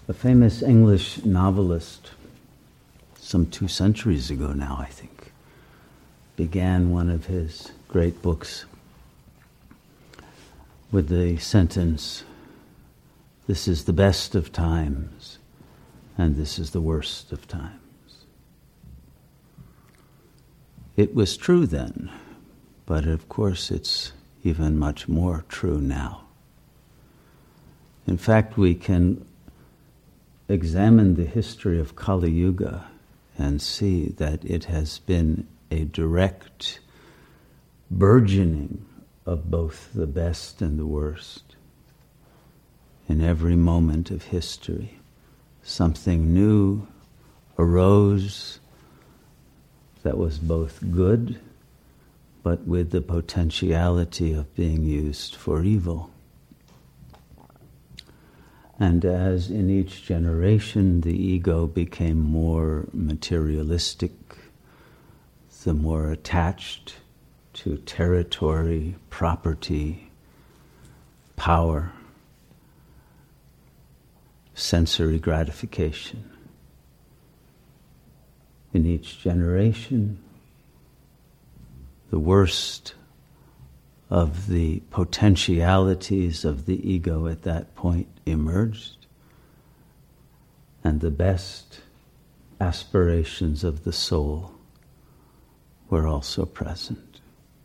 A famous English novelist, some 2 centuries ago now, I think, began one of his great books with the sentence, "This is the best of times, and this is the worst of times." It was true then, but of course it's even much more true now. In fact, we can examine the history of Kali Yuga and see that it has been a direct burgeoning of both the best and the worst. In every moment of history, something new arose that was both good, but with the potentiality of being used for evil. And as in each generation the ego became more materialistic, the more attached to territory, property, power, sensory gratification. In each generation, the worst of the potentialities of the ego at that point emerged, and the best aspirations of the soul were also present.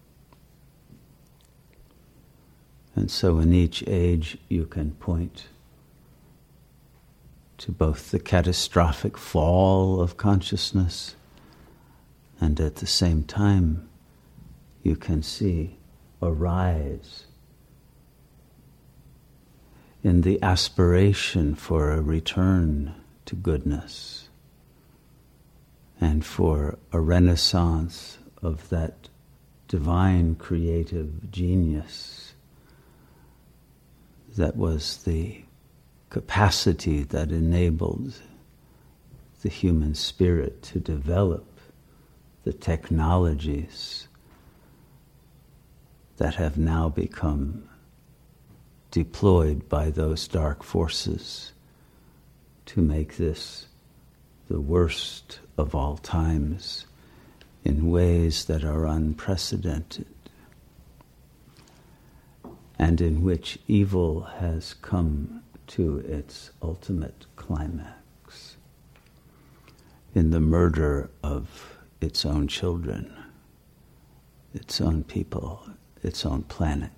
And so in each age you can point to both the catastrophic fall of consciousness, and at the same time you can see a rise in the aspiration for a return to goodness and for a renaissance of that divine creative genius that was the capacity that enabled the human spirit to develop the technologies that have now become deployed by those dark forces to make this the worst of all times in ways that are unprecedented, and in which evil has come to its ultimate climax in the murder of its own children, its own people, its own planet.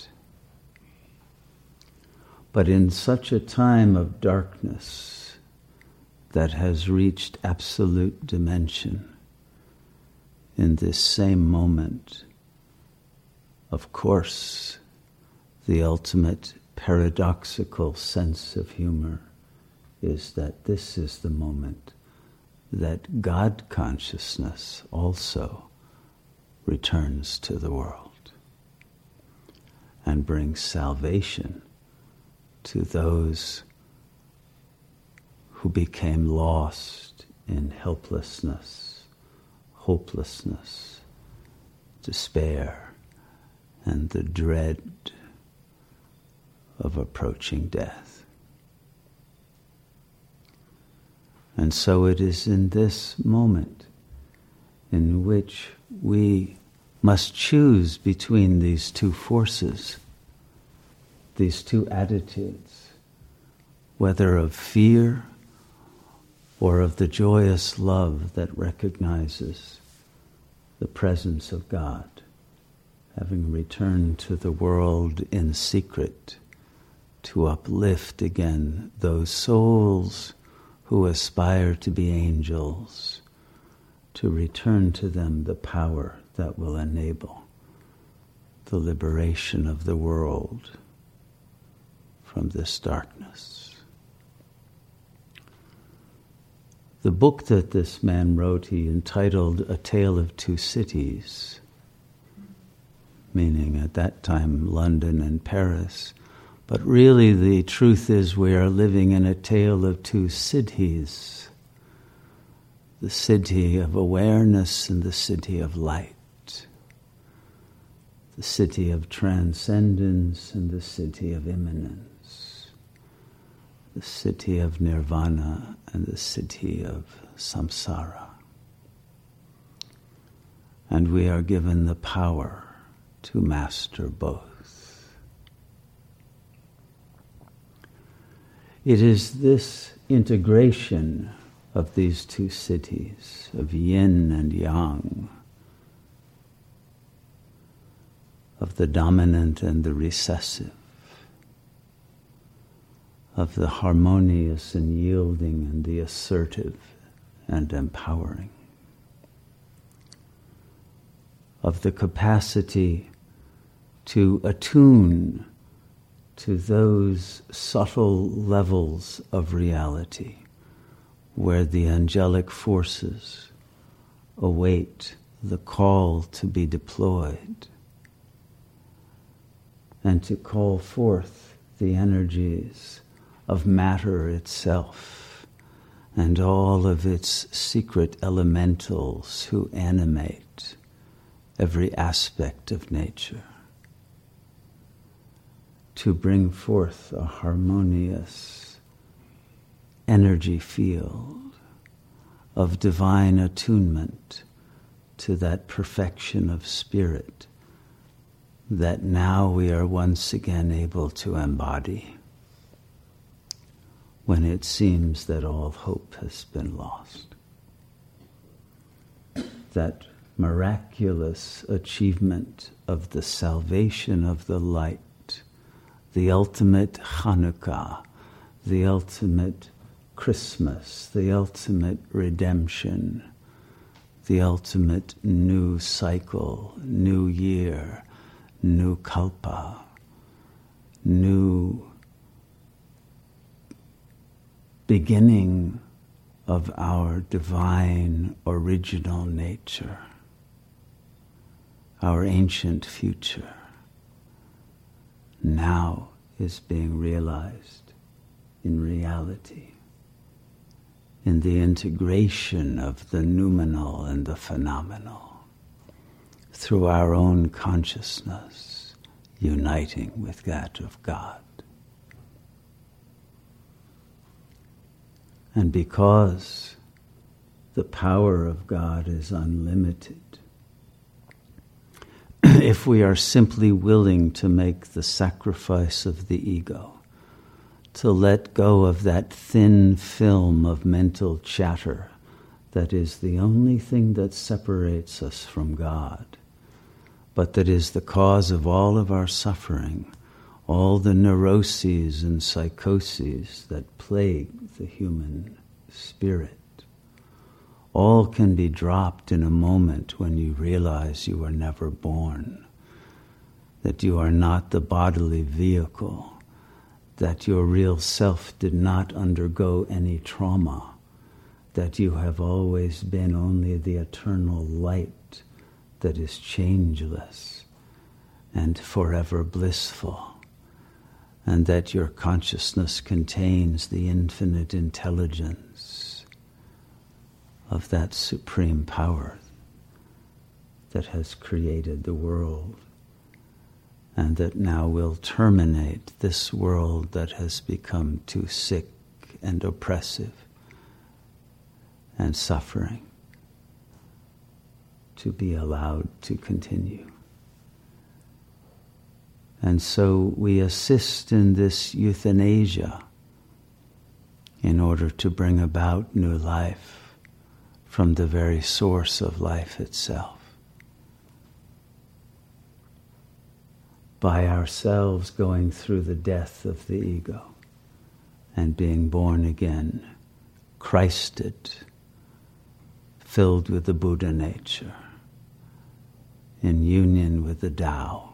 But in such a time of darkness that has reached absolute dimension, in this same moment, of course, the ultimate paradoxical sense of humor is that this is the moment that God consciousness also returns to the world and brings salvation to those who became lost in helplessness, hopelessness, despair, and the dread of approaching death. And so it is in this moment in which we must choose between these two forces, these two attitudes, whether of fear or of the joyous love that recognizes the presence of God, having returned to the world in secret to uplift again those souls who aspire to be angels, to return to them the power that will enable the liberation of the world from this darkness. The book that this man wrote, he entitled A Tale of Two Cities, meaning at that time London and Paris. But really the truth is we are living in a tale of two cities, the city of awareness and the city of light, the city of transcendence and the city of immanence, the city of nirvana and the city of samsara. And we are given the power to master both. It is this integration of these two cities, of yin and yang, of the dominant and the recessive, of the harmonious and yielding and the assertive and empowering, of the capacity to attune to those subtle levels of reality where the angelic forces await the call to be deployed and to call forth the energies of matter itself and all of its secret elementals who animate every aspect of nature, to bring forth a harmonious energy field of divine attunement to that perfection of spirit that now we are once again able to embody when it seems that all hope has been lost. That miraculous achievement of the salvation of the light, the ultimate Hanukkah, the ultimate Christmas, the ultimate redemption, the ultimate new cycle, new year, new kalpa, new beginning of our divine original nature, our ancient future, now is being realized in reality, in the integration of the noumenal and the phenomenal, through our own consciousness uniting with that of God. And because the power of God is unlimited, if we are simply willing to make the sacrifice of the ego, to let go of that thin film of mental chatter that is the only thing that separates us from God, but that is the cause of all of our suffering, all the neuroses and psychoses that plague the human spirit, all can be dropped in a moment when you realize you were never born, that you are not the bodily vehicle, that your real self did not undergo any trauma, that you have always been only the eternal light that is changeless and forever blissful, and that your consciousness contains the infinite intelligence of that supreme power that has created the world and that now will terminate this world that has become too sick and oppressive and suffering to be allowed to continue. And so we assist in this euthanasia in order to bring about new life from the very source of life itself. By ourselves going through the death of the ego and being born again, Christed, filled with the Buddha nature, in union with the Tao,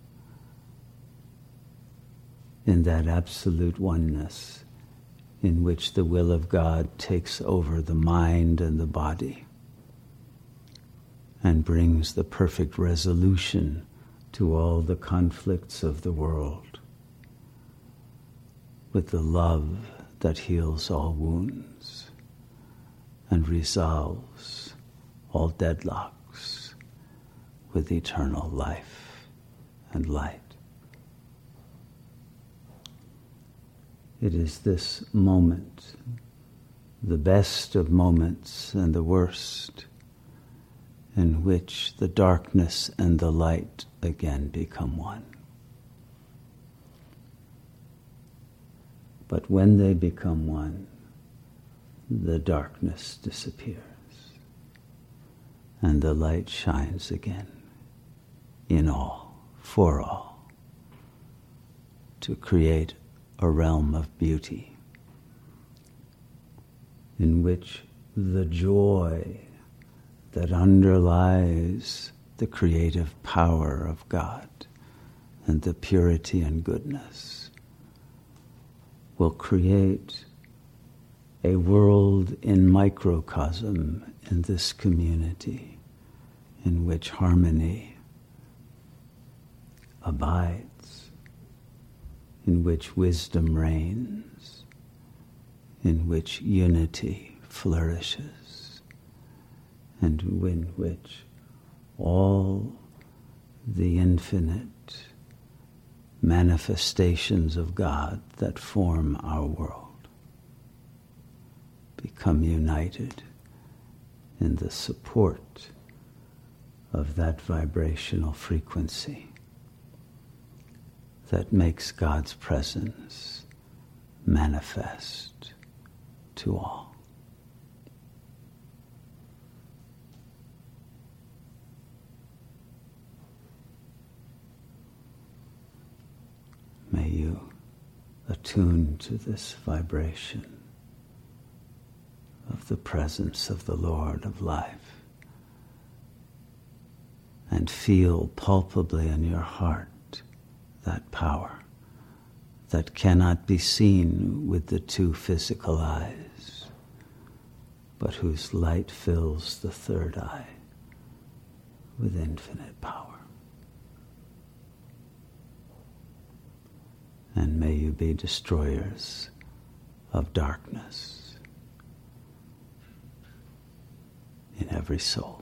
in that absolute oneness in which the will of God takes over the mind and the body and brings the perfect resolution to all the conflicts of the world with the love that heals all wounds and resolves all deadlocks with eternal life and light. It is this moment, the best of moments and the worst, in which the darkness and the light again become one. But when they become one, the darkness disappears and the light shines again in all, for all, to create a realm of beauty in which the joy that underlies the creative power of God and the purity and goodness will create a world in microcosm in this community in which harmony abides, in which wisdom reigns, in which unity flourishes, and in which all the infinite manifestations of God that form our world become united in the support of that vibrational frequency that makes God's presence manifest to all. May you attune to this vibration of the presence of the Lord of life and feel palpably in your heart that power that cannot be seen with the two physical eyes, but whose light fills the third eye with infinite power. And may you be destroyers of darkness in every soul.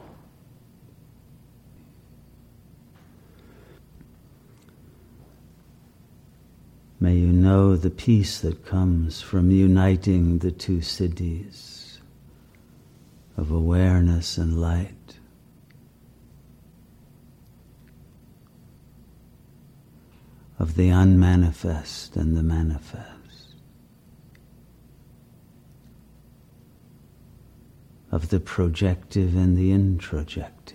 May you know the peace that comes from uniting the two siddhis of awareness and light. Of the unmanifest and the manifest. Of the projective and the introjective.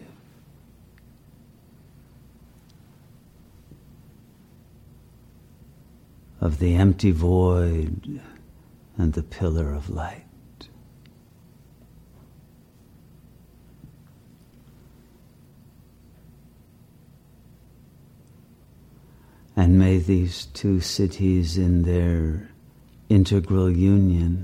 Of the empty void and the pillar of light. And may these two siddhis in their integral union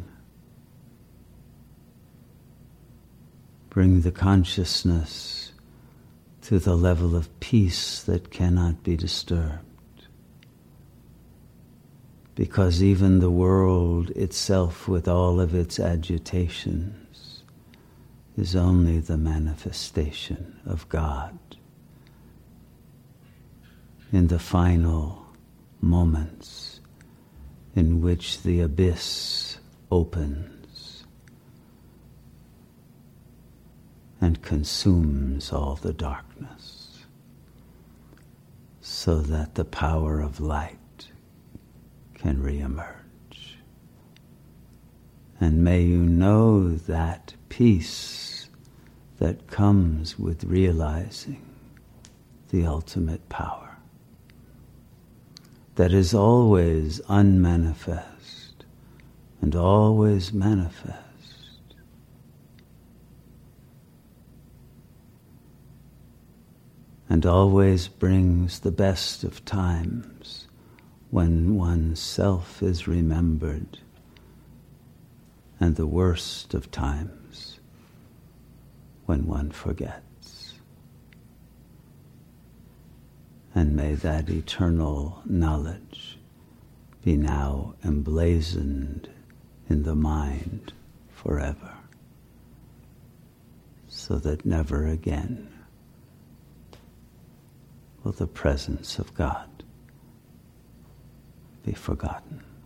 bring the consciousness to the level of peace that cannot be disturbed. Because even the world itself, with all of its agitations, is only the manifestation of God. In the final moments in which the abyss opens and consumes all the darkness, so that the power of light can re-emerge. And may you know that peace that comes with realizing the ultimate power, that is always unmanifest and always manifest. And always brings the best of times when one's self is remembered, and the worst of times when one forgets. And may that eternal knowledge be now emblazoned in the mind forever, so that never again will the presence of God be forgotten.